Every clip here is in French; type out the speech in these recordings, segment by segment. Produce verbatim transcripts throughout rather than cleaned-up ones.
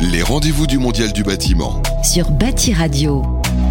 Les rendez-vous du Mondial du bâtiment. Sur Bâti Radio.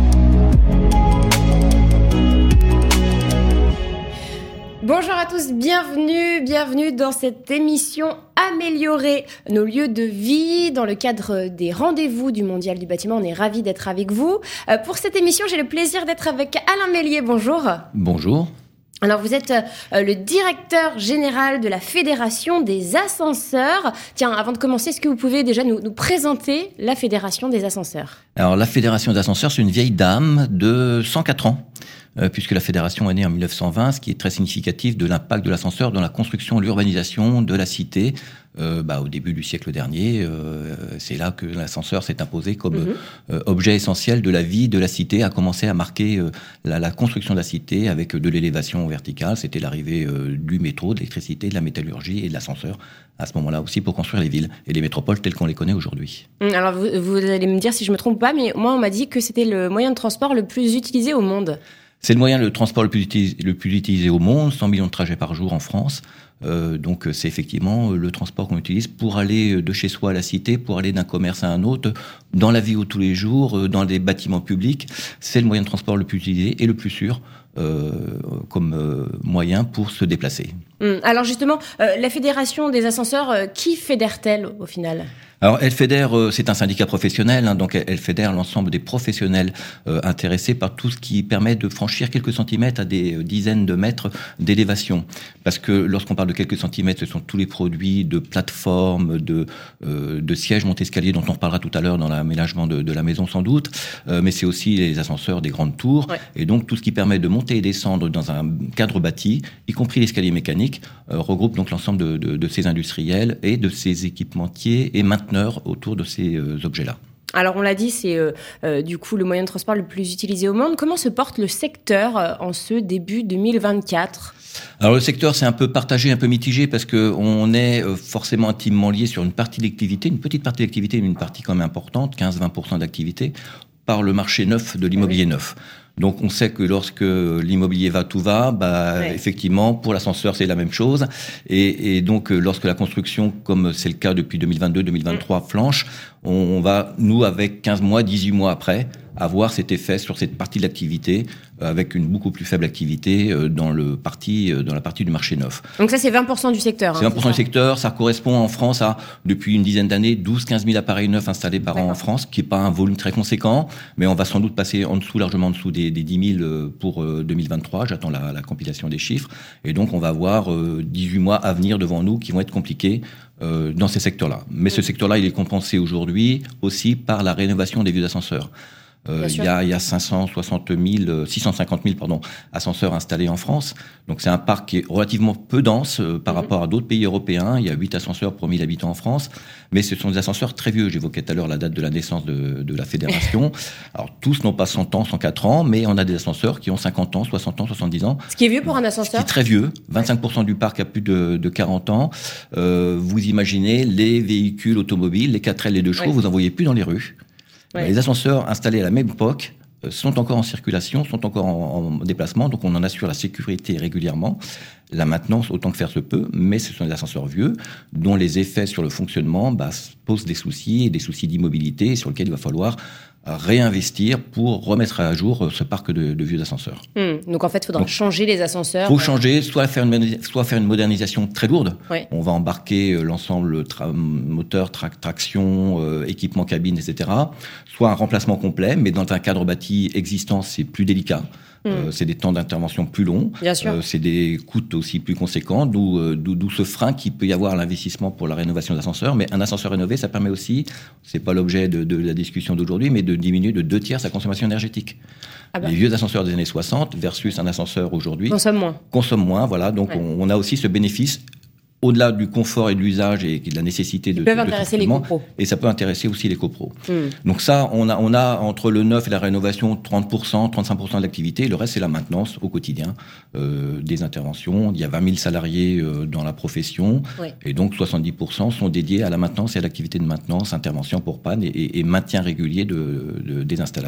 Bonjour à tous, bienvenue, bienvenue dans cette émission Améliorer nos lieux de vie dans le cadre des rendez-vous du Mondial du bâtiment. On est ravis d'être avec vous. Euh, pour cette émission, j'ai le plaisir d'être avec Alain Mélier. Bonjour. Bonjour. Alors, vous êtes euh, le directeur général de la Fédération des ascenseurs. Tiens, avant de commencer, est-ce que vous pouvez déjà nous, nous présenter la Fédération des ascenseurs ? Alors, la Fédération des ascenseurs, c'est une vieille dame de cent quatre ans, euh, puisque la Fédération est née en mille neuf cent vingt, ce qui est très significatif de l'impact de l'ascenseur dans la construction, l'urbanisation de la cité. Euh, bah, au début du siècle dernier, euh, c'est là que l'ascenseur s'est imposé comme mmh. euh, objet essentiel de la vie de la cité, a commencé à marquer euh, la, la construction de la cité avec de l'élévation verticale. C'était l'arrivée euh, du métro, de l'électricité, de la métallurgie et de l'ascenseur à ce moment-là aussi pour construire les villes et les métropoles telles qu'on les connaît aujourd'hui. Alors vous, vous allez me dire si je me trompe pas, mais moi on m'a dit que c'était le moyen de transport le plus utilisé au monde. C'est le moyen de transport le plus, utilisé, le plus utilisé au monde, cent millions de trajets par jour en France. Euh, donc c'est effectivement le transport qu'on utilise pour aller de chez soi à la cité, pour aller d'un commerce à un autre, dans la vie au tous les jours, dans des bâtiments publics. C'est le moyen de transport le plus utilisé et le plus sûr euh, comme euh, moyen pour se déplacer. Hum, alors justement, euh, la Fédération des ascenseurs, euh, qui fédère-t-elle au final ? Alors, elle fédère, euh, c'est un syndicat professionnel, hein, donc elle, elle fédère l'ensemble des professionnels euh, intéressés par tout ce qui permet de franchir quelques centimètres à des euh, dizaines de mètres d'élévation. Parce que lorsqu'on parle de quelques centimètres, ce sont tous les produits de plateformes, de, euh, de sièges monte-escalier dont on reparlera tout à l'heure dans l'aménagement de, de la maison sans doute, euh, mais c'est aussi les ascenseurs des grandes tours, ouais. Et donc tout ce qui permet de monter et descendre dans un cadre bâti, y compris l'escalier mécanique, euh, regroupe donc l'ensemble de, de, de ces industriels et de ces équipementiers et maintenant autour de ces euh, objets-là. Alors on l'a dit, c'est euh, euh, du coup le moyen de transport le plus utilisé au monde. Comment se porte le secteur euh, en ce début deux mille vingt-quatre ? Alors le secteur c'est un peu partagé, un peu mitigé parce que on est euh, forcément intimement lié sur une partie de l'activité, une petite partie d'activité, mais une partie quand même importante, quinze à vingt pour cent d'activité, par le marché neuf de l'immobilier oui. neuf. Donc on sait que lorsque l'immobilier va, tout va, bah, ouais. effectivement, pour l'ascenseur, c'est la même chose. Et, et donc lorsque la construction, comme c'est le cas depuis deux mille vingt-deux deux mille vingt-trois, mmh. flanche, on, on va, nous, avec quinze mois, dix-huit mois après, avoir cet effet sur cette partie de l'activité, euh, avec une beaucoup plus faible activité euh, dans, le parti, euh, dans la partie du marché neuf. Donc ça, c'est vingt pour cent du secteur. C'est vingt pour cent hein, du secteur. Ça correspond en France à, depuis une dizaine d'années, douze à quinze mille appareils neufs installés par D'accord. an en France, qui n'est pas un volume très conséquent, mais on va sans doute passer en dessous, largement en dessous des, des dix mille pour euh, deux mille vingt-trois. J'attends la, la compilation des chiffres. Et donc, on va avoir euh, dix-huit mois à venir devant nous qui vont être compliqués euh, dans ces secteurs-là. Mais mmh. ce secteur-là, il est compensé aujourd'hui aussi par la rénovation des vieux ascenseurs. Euh, il y a, il y a cinq cent soixante mille, six cent cinquante mille pardon, ascenseurs installés en France. Donc c'est un parc qui est relativement peu dense euh, par mmh. rapport à d'autres pays européens. Il y a huit ascenseurs pour mille habitants en France. Mais ce sont des ascenseurs très vieux. J'évoquais tout à l'heure la date de la naissance de, de la fédération. Alors tous n'ont pas cent ans, cent quatre ans, mais on a des ascenseurs qui ont cinquante ans, soixante ans, soixante-dix ans. Ce qui est vieux pour un ascenseur. Ce qui est très vieux. vingt-cinq pour cent du parc a plus de, de quarante ans. Euh, vous imaginez les véhicules automobiles, les quatre L, les deux chevaux, oui. vous en voyez plus dans les rues. Ouais. Les ascenseurs installés à la même époque sont encore en circulation, sont encore en, en déplacement, donc on en assure la sécurité régulièrement, la maintenance autant que faire se peut, mais ce sont des ascenseurs vieux dont les effets sur le fonctionnement bah, posent des soucis, et des soucis d'immobilité sur lesquels il va falloir réinvestir pour remettre à jour ce parc de, de vieux ascenseurs. Mmh, donc en fait, il faudra donc, changer les ascenseurs. Il faut changer, soit faire, une, soit faire une modernisation très lourde. Oui. On va embarquer l'ensemble tra- moteur, tra- traction, euh, équipement cabine, et cetera. Soit un remplacement complet, mais dans un cadre bâti existant, c'est plus délicat. Mmh. Euh, c'est des temps d'intervention plus longs, Bien sûr. Euh, c'est des coûts aussi plus conséquents, d'où, euh, d'où, d'où ce frein qu'il peut y avoir à l'investissement pour la rénovation d'ascenseurs. Mais un ascenseur rénové, ça permet aussi, c'est pas l'objet de, de la discussion d'aujourd'hui, mais de diminuer de deux tiers sa consommation énergétique. Ah bah. Les vieux ascenseurs des années soixante versus un ascenseur aujourd'hui consomme moins. Consomme moins, voilà. Donc ouais. on, on a aussi ce bénéfice. Au-delà du confort et de l'usage et de la nécessité de... Ils peuvent de intéresser les copros. Et ça peut intéresser aussi les copros. Mmh. Donc ça, on a, on a entre le neuf et la rénovation trente pour cent, trente-cinq pour cent de l'activité. Le reste, c'est la maintenance au quotidien euh, des interventions. Il y a vingt mille salariés euh, dans la profession. Oui. Et donc soixante-dix pour cent sont dédiés à la maintenance et à l'activité de maintenance, intervention pour panne et, et, et maintien régulier de, de, des installations.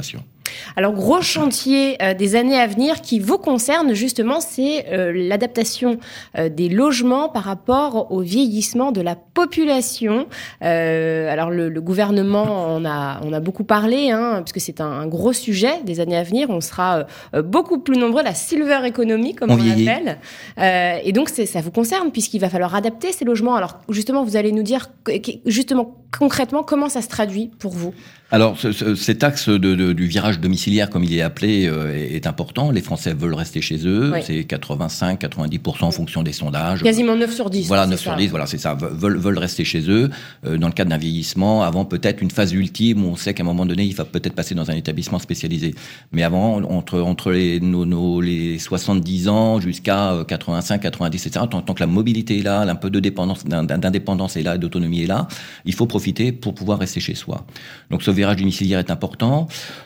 Alors, gros chantier euh, des années à venir qui vous concerne justement, c'est euh, l'adaptation euh, des logements par rapport au vieillissement de la population. Euh, alors, le, le gouvernement en a, on a beaucoup parlé, hein, parce que c'est un, un gros sujet des années à venir. On sera euh, beaucoup plus nombreux, la silver economy, comme on, on l'appelle. Euh, et donc, c'est, ça vous concerne, puisqu'il va falloir adapter ces logements. Alors, justement, vous allez nous dire, justement, concrètement, comment ça se traduit pour vous ? Alors, ce, ce, cet axe de, de, du virage domiciliaire, comme il est appelé, euh, est, est important. Les Français veulent rester chez eux. Oui. C'est quatre-vingt-cinq à quatre-vingt-dix pour cent en fonction des sondages. Quasiment neuf sur dix. Voilà, neuf sur dix, voilà, c'est ça. Veulent, veulent rester chez eux, euh, dans le cadre d'un vieillissement, avant peut-être une phase ultime où on sait qu'à un moment donné, il va peut-être passer dans un établissement spécialisé. Mais avant, entre, entre les, nos, nos, les soixante-dix ans jusqu'à quatre-vingt-cinq, quatre-vingt-dix, et cetera, tant, tant que la mobilité est là, un peu de dépendance, d'indépendance est là, d'autonomie est là, il faut profiter pour pouvoir rester chez soi. Donc, ce virage domiciliaire est important.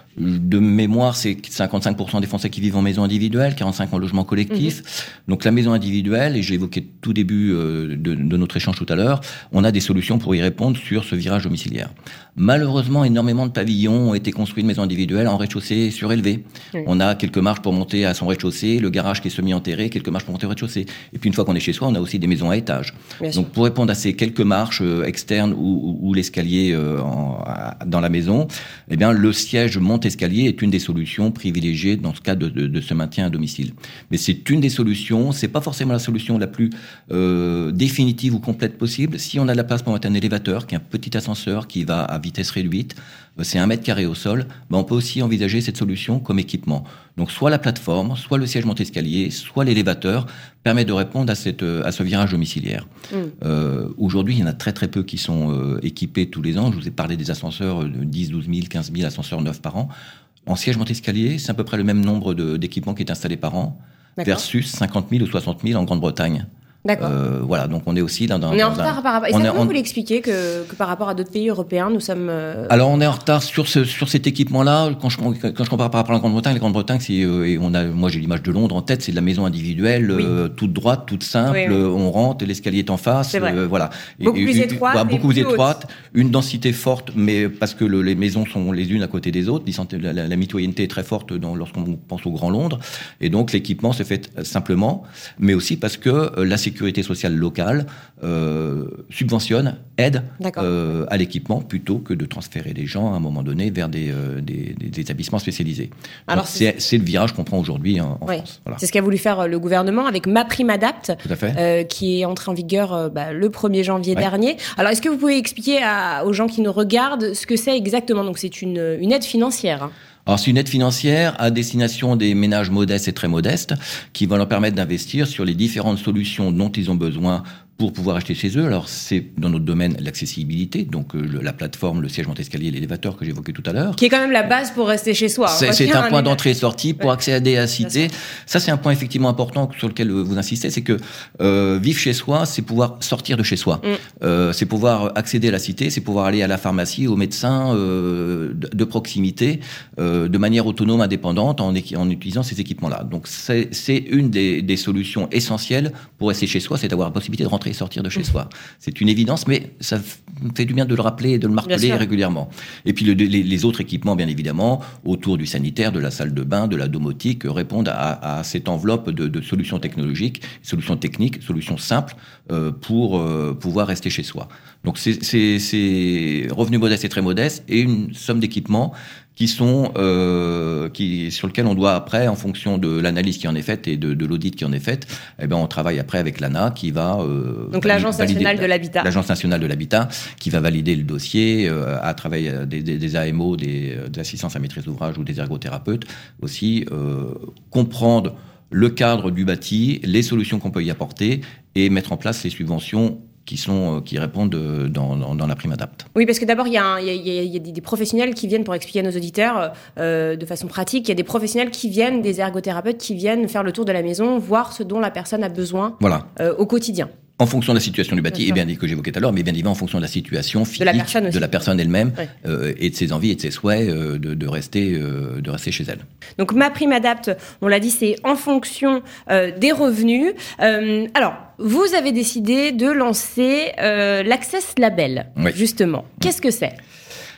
De mémoire, c'est cinquante-cinq pour cent des Français qui vivent en maison individuelle, quarante-cinq pour cent en logement collectif. Mmh. Donc la maison individuelle, et j'ai évoqué tout début de, de notre échange tout à l'heure, on a des solutions pour y répondre sur ce virage domiciliaire. Malheureusement, énormément de pavillons ont été construits de maisons individuelles en rez-de-chaussée surélevé. Mmh. On a quelques marches pour monter à son rez-de-chaussée, le garage qui est semi-enterré, quelques marches pour monter au rez-de-chaussée. Et puis une fois qu'on est chez soi, on a aussi des maisons à étage. Bien Donc sûr. Pour répondre à ces quelques marches euh, externes ou, ou, ou l'escalier euh, en, à, dans la maison, eh bien le siège monte escalier est une des solutions privilégiées dans ce cas de, de, de ce maintien à domicile. Mais c'est une des solutions, c'est pas forcément la solution la plus euh, définitive ou complète possible. Si on a de la place pour mettre un élévateur, qui est un petit ascenseur qui va à vitesse réduite, c'est un mètre carré au sol, ben on peut aussi envisager cette solution comme équipement. Donc soit la plateforme, soit le siège monte-escalier, soit l'élévateur permet de répondre à, cette, à ce virage domiciliaire. Mmh. Euh, aujourd'hui, il y en a très très peu qui sont euh, équipés tous les ans. Je vous ai parlé des ascenseurs, de dix, douze mille, quinze mille ascenseurs neufs par an. En siège monte-escalier, c'est à peu près le même nombre de, d'équipements qui est installé par an, D'accord. versus cinquante mille ou soixante mille en Grande-Bretagne. D'accord. Euh, voilà, donc on est aussi dans, dans on est en dans retard un, par rapport. Et ça, comment on... vous l'expliquez que, que par rapport à d'autres pays européens, nous sommes. Euh... Alors on est en retard sur ce sur cet équipement-là. Quand je quand je compare par rapport à la Grande-Bretagne, la Grande-Bretagne, c'est euh, et on a, moi j'ai l'image de Londres en tête, c'est de la maison individuelle, oui. euh, toute droite, toute simple. Oui, oui. On rentre, l'escalier est en face, c'est vrai. Euh, voilà. Beaucoup et, plus et, étroite, voilà, beaucoup plus étroite, haute. Une densité forte, mais parce que le, les maisons sont les unes à côté des autres. La, la, la mitoyenneté est très forte dans, lorsqu'on pense au Grand Londres, et donc l'équipement se fait simplement, mais aussi parce que euh, la sécurité sociale locale Euh, subventionne, aide euh, à l'équipement plutôt que de transférer les gens à un moment donné vers des, euh, des, des établissements spécialisés. Alors Donc, c'est, c'est le virage qu'on prend aujourd'hui en, en oui. France. Voilà. C'est ce qu'a voulu faire le gouvernement avec MaPrimeAdapt, euh, qui est entré en vigueur euh, bah, le premier janvier ouais. dernier. Alors est-ce que vous pouvez expliquer à, aux gens qui nous regardent ce que c'est exactement ? Donc c'est une, une aide financière. Hein. Alors, c'est une aide financière à destination des ménages modestes et très modestes qui va leur permettre d'investir sur les différentes solutions dont ils ont besoin pour pouvoir acheter chez eux. Alors, c'est dans notre domaine l'accessibilité, donc euh, le, la plateforme, le siège monte-escalier, l'élévateur que j'évoquais tout à l'heure. Qui est quand même la base pour rester chez soi. C'est, c'est un, un point d'entrée et sortie pour ouais. accéder à la cité. Ça, c'est un point effectivement important sur lequel vous insistez, c'est que euh, vivre chez soi, c'est pouvoir sortir de chez soi. Mm. Euh, c'est pouvoir accéder à la cité, c'est pouvoir aller à la pharmacie, au médecin euh, de, de proximité, euh, de manière autonome, indépendante, en, en utilisant ces équipements-là. Donc, c'est, c'est une des, des solutions essentielles pour rester chez soi, c'est d'avoir la possibilité de rentrer et sortir de chez mmh. soi. C'est une évidence, mais ça fait du bien de le rappeler et de le marteler régulièrement. Et puis le, les, les autres équipements, bien évidemment, autour du sanitaire, de la salle de bain, de la domotique, répondent à, à cette enveloppe de, de solutions technologiques, solutions techniques, solutions simples euh, pour euh, pouvoir rester chez soi. Donc c'est, c'est, c'est revenus modestes et très modestes et une somme d'équipements qui sont euh, qui sur lequel on doit après, en fonction de l'analyse qui en est faite et de, de l'audit qui en est faite, eh ben on travaille après avec l'A N A qui va euh, donc l'agence valider, nationale de l'habitat, l'agence nationale de l'habitat qui va valider le dossier euh, à travers des, des, des A M O, des, des assistances à maîtrise d'ouvrage ou des ergothérapeutes aussi euh, comprendre le cadre du bâti, les solutions qu'on peut y apporter et mettre en place les subventions qui sont qui répondent dans, dans, dans la MaPrimeAdapt. Oui, parce que d'abord, il y a, un, il y a, il y a des professionnels qui viennent, pour expliquer à nos auditeurs euh, de façon pratique, il y a des professionnels qui viennent, des ergothérapeutes qui viennent faire le tour de la maison, voir ce dont la personne a besoin voilà. euh, au quotidien. En fonction de la situation du bâti, bien et bien dit que j'évoquais tout à l'heure, mais bien évidemment en fonction de la situation physique de la personne, de la personne elle-même, ouais. euh, et de ses envies et de ses souhaits euh, de, de rester, euh, de rester chez elle. Donc MaPrimeAdapt, on l'a dit, c'est en fonction euh, des revenus. Euh, alors, vous avez décidé de lancer euh, l'Access Label, oui. justement. Qu'est-ce que c'est ?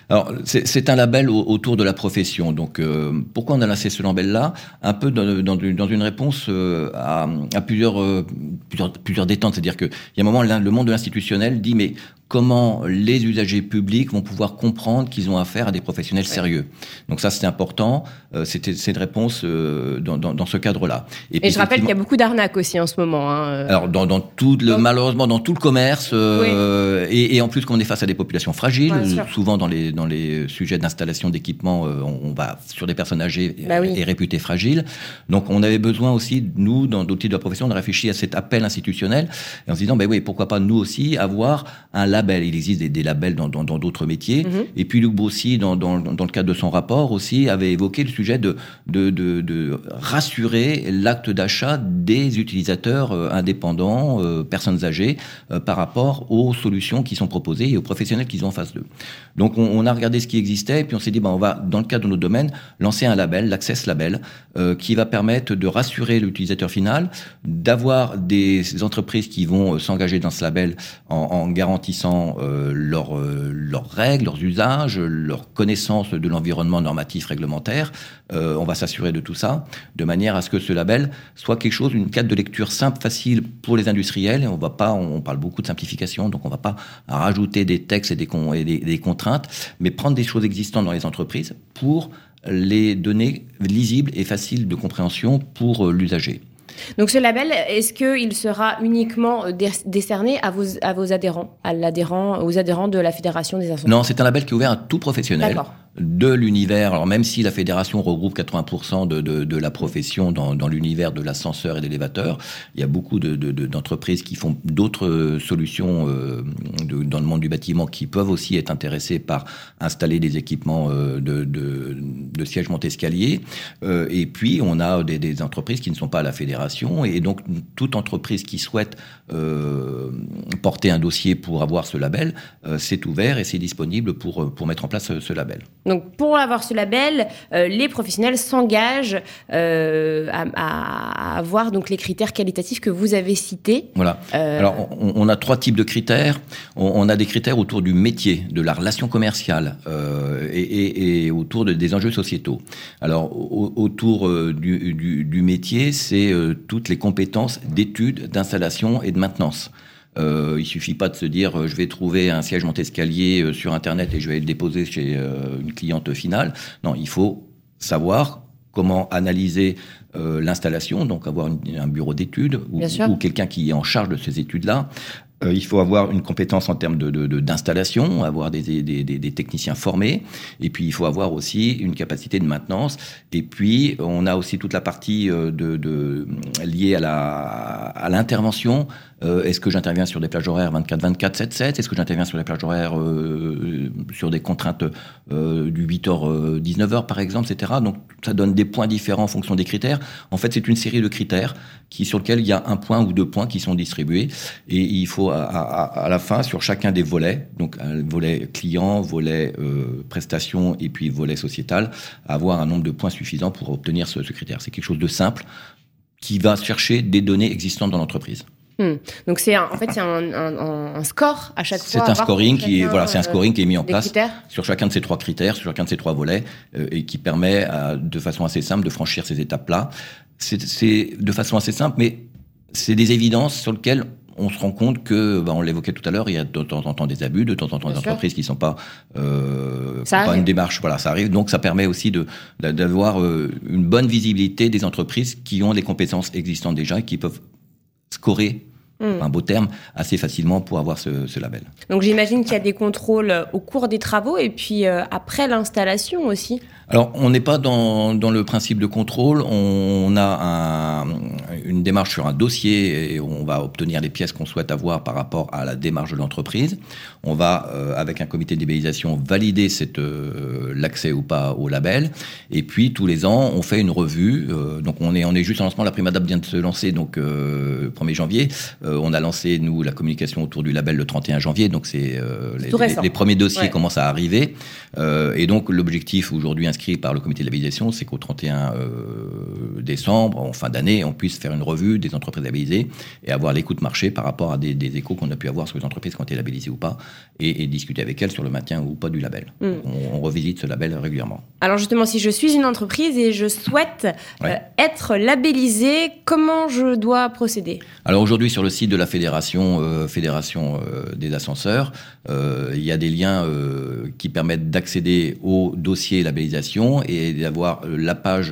Alors, c'est, c'est un label au, autour de la profession. Donc, euh, pourquoi on a lancé ce label-là ? Un peu dans, dans, dans une réponse euh, à, à plusieurs, euh, plusieurs, plusieurs détentes. C'est-à-dire qu'il y a un moment, le monde de l'institutionnel dit, mais comment les usagers publics vont pouvoir comprendre qu'ils ont affaire à des professionnels ouais. sérieux. Donc ça, c'était important. Euh, c'était, c'est une réponse euh, dans, dans, dans ce cadre-là. Et, Et je rappelle qu'il y a beaucoup d'arnaques aussi en ce moment. Hein. Alors, dans, dans tout le, donc, malheureusement, dans tout le commerce, euh, oui. et, et en plus, quand on est face à des populations fragiles, ouais, souvent dans les, dans les sujets d'installation d'équipements, euh, on, on va sur des personnes âgées bah oui. et réputées fragiles. Donc, on avait besoin aussi, nous, dans d'autres types de professions, de réfléchir à cet appel institutionnel, et en se disant, ben oui, pourquoi pas nous aussi avoir un label. Il existe des, des labels dans, dans, dans d'autres métiers. Mm-hmm. Et puis Luc Broussy, dans, dans, dans le cadre de son rapport aussi, avait évoqué le sujet de, de, de, de rassurer l'acte d'achat des utilisateurs euh, indépendants, euh, personnes âgées, euh, par rapport aux solutions qui sont proposées et aux professionnels qu'ils ont en face d'eux. Donc on, on a regardé ce qui existait et puis on s'est dit, ben, on va, dans le cadre de notre domaine, lancer un label, l'Access Label, euh, qui va permettre de rassurer l'utilisateur final, d'avoir des entreprises qui vont euh, s'engager dans ce label en, en garantissant Euh, leurs euh, leurs règles, leurs usages, leur connaissance de l'environnement normatif réglementaire. Euh, on va s'assurer de tout ça, de manière à ce que ce label soit quelque chose, une carte de lecture simple, facile pour les industriels. Et on va pas, on parle beaucoup de simplification, donc on va pas rajouter des textes et des, con, et des, des contraintes, mais prendre des choses existantes dans les entreprises pour les donner lisibles et faciles de compréhension pour euh, l'usager. Donc ce label, est-ce qu'il sera uniquement décerné à vos, à vos adhérents, à l'adhérent, aux adhérents de la Fédération des ascenseurs ? Non, c'est un label qui est ouvert à tout professionnel. D'accord. De l'univers, alors même si la fédération regroupe quatre-vingts pour cent de, de, de la profession dans, dans l'univers de l'ascenseur et de l'élévateur, il y a beaucoup de, de, de, d'entreprises qui font d'autres solutions euh, de, dans le monde du bâtiment qui peuvent aussi être intéressées par installer des équipements euh, de, de, de sièges monte-escalier. Euh, et puis, on a des, des entreprises qui ne sont pas à la fédération. Et donc, toute entreprise qui souhaite euh, porter un dossier pour avoir ce label, euh, c'est ouvert et c'est disponible pour, pour mettre en place ce, ce label. Donc, pour avoir ce label, euh, les professionnels s'engagent euh, à, à avoir donc les critères qualitatifs que vous avez cités. Voilà. Euh... Alors, on, on a trois types de critères. On, on a des critères autour du métier, de la relation commerciale euh, et, et, et autour de, des enjeux sociétaux. Alors, au, autour euh, du, du, du métier, c'est euh, toutes les compétences d'études, d'installation et de maintenance. Euh, il suffit pas de se dire euh, je vais trouver un siège monte-escalier euh, sur internet et je vais le déposer chez euh, une cliente finale. Non, il faut savoir comment analyser euh, l'installation, donc avoir une, un bureau d'études ou, ou quelqu'un qui est en charge de ces études-là. Euh, il faut avoir une compétence en termes de, de, de, d'installation, avoir des, des, des, des techniciens formés, et puis il faut avoir aussi une capacité de maintenance. Et puis on a aussi toute la partie de, de, liée à, la, à l'intervention. Euh, est-ce que j'interviens sur des plages horaires vingt-quatre vingt-quatre, sept sept ? Est-ce que j'interviens sur des plages horaires euh, sur des contraintes euh, du huit heures dix-neuf heures par exemple, et cetera. Donc ça donne des points différents en fonction des critères. En fait, c'est une série de critères qui, sur lesquels il y a un point ou deux points qui sont distribués. Et il faut à, à, à la fin, sur chacun des volets, donc un volet client, volet euh, prestation et puis volet sociétal, avoir un nombre de points suffisant pour obtenir ce, ce critère. C'est quelque chose de simple qui va chercher des données existantes dans l'entreprise. Hmm. Donc c'est un, en fait c'est un, un, un score à chaque c'est fois. Un scoring qui est voilà c'est un scoring qui est mis en place critères. Sur chacun de ces trois critères, sur chacun de ces trois volets euh, et qui permet à, de façon assez simple de franchir ces étapes-là. C'est, c'est de façon assez simple, mais c'est des évidences sur lesquelles on se rend compte que, bah, on l'évoquait tout à l'heure, il y a de temps en temps des abus, de temps en temps des entreprises qui sont pas, euh, pas une démarche. Voilà, ça arrive. Donc, ça permet aussi de, d'avoir euh, une bonne visibilité des entreprises qui ont les compétences existantes déjà et qui peuvent scorer, mmh. un beau terme, assez facilement pour avoir ce, ce label. Donc, j'imagine qu'il y a des contrôles au cours des travaux et puis euh, après l'installation aussi. Alors, on n'est pas dans, dans le principe de contrôle. On a un, une démarche sur un dossier et on va obtenir les pièces qu'on souhaite avoir par rapport à la démarche de l'entreprise. On va, euh, avec un comité de labellisation, valider cette, euh, l'accès ou pas au label. Et puis, tous les ans, on fait une revue. Euh, donc, on est, on est juste en lancement. La Primadab vient de se lancer, donc, euh, premier janvier. Euh, on a lancé, nous, la communication autour du label le trente et un janvier. Donc, c'est, euh, les, les, les premiers dossiers ouais. commencent à arriver. Euh, et donc, l'objectif aujourd'hui inscrit par le comité de labellisation, c'est qu'au trente et un euh, décembre, en fin d'année, on puisse faire une une revue des entreprises labellisées et avoir l'écoute marché par rapport à des, des échos qu'on a pu avoir sur les entreprises qui ont été labellisées ou pas, et, et discuter avec elles sur le maintien ou pas du label. Mm. On, on revisite ce label régulièrement. Alors justement, si je suis une entreprise et je souhaite ouais. euh, être labellisée, comment je dois procéder ? Alors aujourd'hui, sur le site de la fédération, euh, fédération euh, des ascenseurs, euh, il y a des liens euh, qui permettent d'accéder au dossier labellisation et d'avoir euh, la page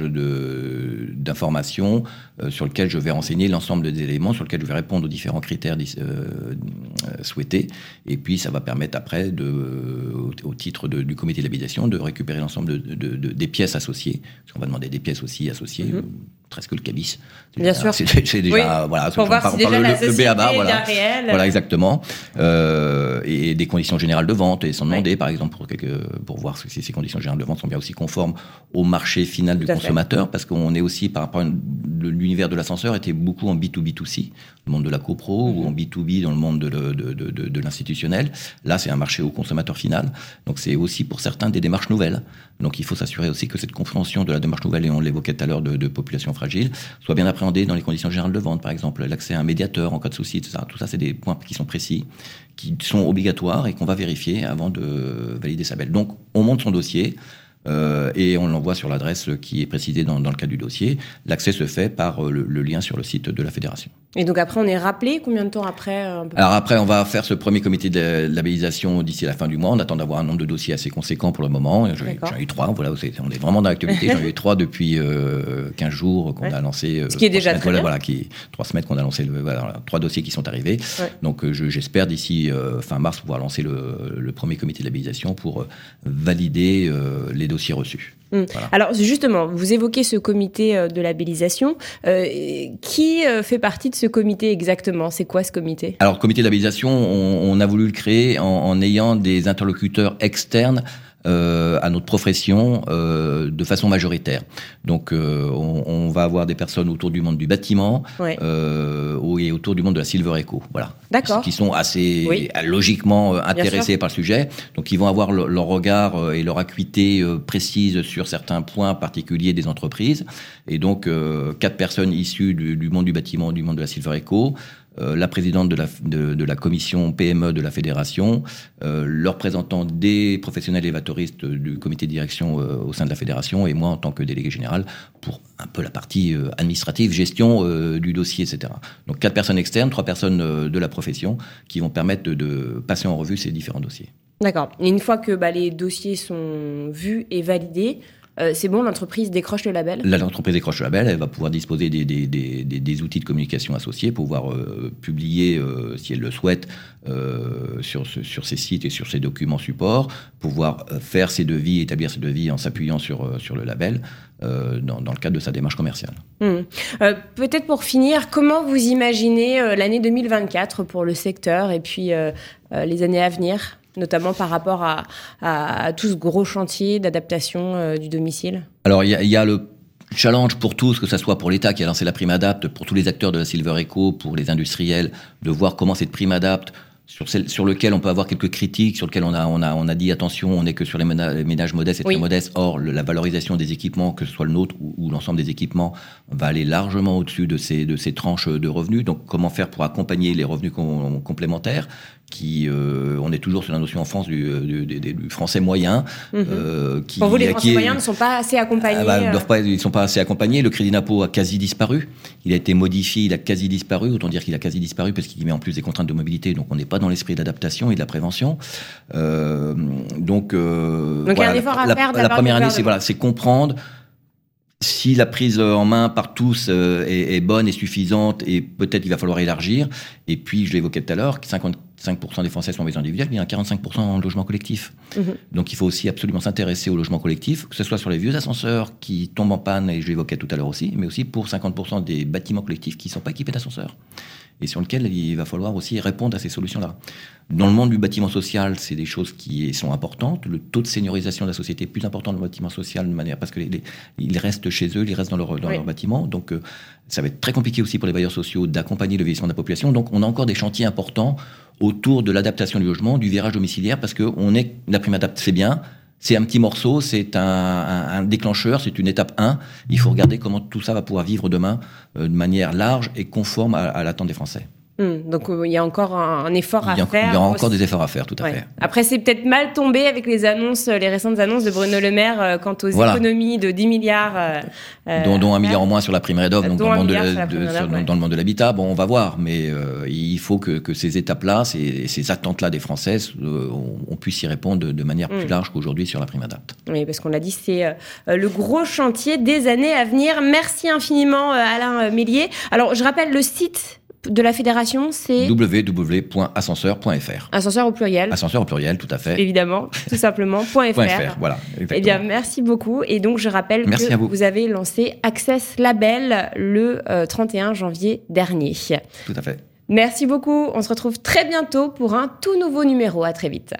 de, d'information euh, sur lequel je vais renseigner l'ensemble des éléments, sur lequel je vais répondre aux différents critères euh, souhaités. Et puis, ça va permettre après, de, au, au titre de, du comité de labellisation, de récupérer l'ensemble de, de, de, des pièces associées. Parce qu'on va demander des pièces aussi associées. Mmh. Presque le cabis. C'est Bien déjà, sûr. C'est, c'est déjà, oui. voilà, pour voir si déjà le, la société le B A B A, voilà. réel. Voilà, exactement. Euh, et des conditions générales de vente, et s'en demander, ouais. par exemple, pour, quelques, pour voir si ces conditions générales de vente sont bien aussi conformes au marché final Tout du consommateur, fait. Parce qu'on est aussi, par rapport à une, l'univers de l'ascenseur était beaucoup en B deux B deux C, le monde de la copro, mm-hmm. ou en B deux B dans le monde de, de, de, de, de, de l'institutionnel. Là, c'est un marché au consommateur final. Donc, c'est aussi pour certains des démarches nouvelles. Donc, il faut s'assurer aussi que cette compréhension de la démarche nouvelle, et on l'évoquait tout à l'heure, de, de population fragile, soit bien appréhendée dans les conditions générales de vente, par exemple, l'accès à un médiateur en cas de souci, tout ça. Tout ça, c'est des points qui sont précis, qui sont obligatoires et qu'on va vérifier avant de valider sa belle. Donc, on monte son dossier. Euh, et on l'envoie sur l'adresse qui est précisée dans, dans le cas du dossier. L'accès se fait par le, le lien sur le site de la fédération. Et donc après, on est rappelé combien de temps après un peu... Alors après, on va faire ce premier comité de labellisation d'ici la fin du mois. On attend d'avoir un nombre de dossiers assez conséquent pour le moment. J'en ai, j'en ai eu trois. Voilà, on est vraiment dans l'actualité. J'en ai eu trois depuis euh, quinze jours qu'on ouais. a lancé. Euh, Ce qui est déjà semaines, très voilà, bien. Voilà, qui trois semaines qu'on a lancé. Le, voilà, trois dossiers qui sont arrivés. Ouais. Donc euh, je, j'espère d'ici euh, fin mars pouvoir lancer le, le premier comité de labellisation pour euh, valider euh, les dossiers reçus. Voilà. Alors justement, vous évoquez ce comité de labellisation. Euh, qui euh, fait partie de ce comité exactement ? C'est quoi ce comité ? Alors, le comité de labellisation, on, on a voulu le créer en, en ayant des interlocuteurs externes Euh, à notre profession euh, de façon majoritaire. Donc, euh, on, on va avoir des personnes autour du monde du bâtiment ouais. euh, et autour du monde de la Silver Eco, voilà. D'accord. Qui sont assez oui. logiquement intéressés par le sujet. Donc, ils vont avoir le, leur regard et leur acuité euh, précise sur certains points particuliers des entreprises. Et donc, euh, quatre personnes issues du, du monde du bâtiment, du monde de la Silver Eco. Euh, la présidente de la, de, de la commission P M E de la fédération, euh, le représentant des professionnels élévatoristes du comité de direction euh, au sein de la fédération, et moi en tant que délégué général pour un peu la partie euh, administrative, gestion euh, du dossier, et cetera. Donc quatre personnes externes, trois personnes euh, de la profession qui vont permettre de, de passer en revue ces différents dossiers. D'accord. Et une fois que bah, les dossiers sont vus et validés, Euh, c'est bon, l'entreprise décroche le label ? L'entreprise décroche le label, elle va pouvoir disposer des, des, des, des, des outils de communication associés pour pouvoir euh, publier, euh, si elle le souhaite, euh, sur, ce, sur ses sites et sur ses documents supports, pouvoir faire ses devis, établir ses devis en s'appuyant sur, sur le label euh, dans, dans le cadre de sa démarche commerciale. Mmh. Euh, peut-être pour finir, comment vous imaginez euh, l'année deux mille vingt-quatre pour le secteur et puis euh, euh, les années à venir ? Notamment par rapport à, à, à tout ce gros chantier d'adaptation euh, du domicile ? Alors, il y, y a le challenge pour tous, que ce soit pour l'État qui a lancé la prime Adapt, pour tous les acteurs de la Silver Eco, pour les industriels, de voir comment cette prime Adapt, sur, celle, sur lequel on peut avoir quelques critiques, sur lequel on a, on a, on a dit attention, on n'est que sur les ménages, les ménages modestes et très oui. modestes. Or, le, la valorisation des équipements, que ce soit le nôtre ou, ou l'ensemble des équipements, va aller largement au-dessus de ces, de ces tranches de revenus. Donc, comment faire pour accompagner les revenus com- complémentaires qui, euh, on est toujours sur la notion en France du, du, du, du français moyen. Mmh. Euh, qui, Pour vous, les Français est, moyens ne sont pas assez accompagnés. Ah bah, euh... doivent pas, ils ne sont pas assez accompagnés. Le crédit d'impôt a quasi disparu. Il a été modifié, il a quasi disparu. Autant dire qu'il a quasi disparu parce qu'il met en plus des contraintes de mobilité. Donc, on n'est pas dans l'esprit d'adaptation et de la prévention. Euh, donc, euh, donc voilà, il y a un effort à la, faire. La, la première année, c'est, voilà, c'est comprendre si la prise en main par tous euh, est, est bonne et suffisante, et peut-être il va falloir élargir. Et puis, je l'évoquais tout à l'heure, cinquante-cinq pour cent des Français sont en maison individuelle, mais il y a quarante-cinq pour cent en logement collectif. Mmh. Donc, il faut aussi absolument s'intéresser au logement collectif, que ce soit sur les vieux ascenseurs qui tombent en panne, et je l'évoquais tout à l'heure aussi, mais aussi pour cinquante pour cent des bâtiments collectifs qui ne sont pas équipés d'ascenseurs, et sur lesquels il va falloir aussi répondre à ces solutions-là. Dans le monde du bâtiment social, c'est des choses qui sont importantes. Le taux de seniorisation de la société est plus important dans le bâtiment social, de manière parce que les, les, ils restent chez eux, ils restent dans leur, dans oui. leur bâtiment. Donc, euh, ça va être très compliqué aussi pour les bailleurs sociaux d'accompagner le vieillissement de la population. Donc, on a encore des chantiers importants autour de l'adaptation du logement, du virage domiciliaire, parce que on est, la prime adapt, c'est bien, C'est un petit morceau, c'est un, un, un déclencheur, c'est une étape un. Il faut regarder comment tout ça va pouvoir vivre demain euh, de manière large et conforme à, à l'attente des Français. Mmh, donc il euh, y a encore un, un effort à il y a, faire. Il y aura encore des efforts à faire, tout à ouais. fait. Après, c'est peut-être mal tombé avec les annonces, les récentes annonces de Bruno Le Maire euh, quant aux voilà. économies de dix milliards. Euh, dont, dont un milliard en moins sur la prime Rénov', donc dans le, monde de, la, de, sur, ouais. dans le monde de l'habitat. Bon, on va voir, mais euh, il faut que, que ces étapes-là, ces, ces attentes-là des Français, euh, on, on puisse y répondre de, de manière mmh. plus large qu'aujourd'hui sur la prime Adapt. Oui, parce qu'on l'a dit, c'est euh, le gros chantier des années à venir. Merci infiniment, euh, Alain Mélier. Alors, je rappelle le site de la fédération, c'est w w w point ascenseur point f r. Ascenseur au pluriel. Ascenseur au pluriel, tout à fait. Évidemment, tout simplement, point .fr. .fr, voilà. Eh bien, merci beaucoup. Et donc, je rappelle merci que vous. vous avez lancé Access Label le euh, trente et un janvier dernier. Tout à fait. Merci beaucoup. On se retrouve très bientôt pour un tout nouveau numéro. À très vite.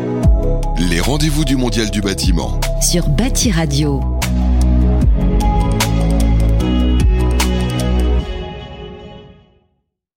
Les rendez-vous du Mondial du bâtiment. Sur Bâti Radio.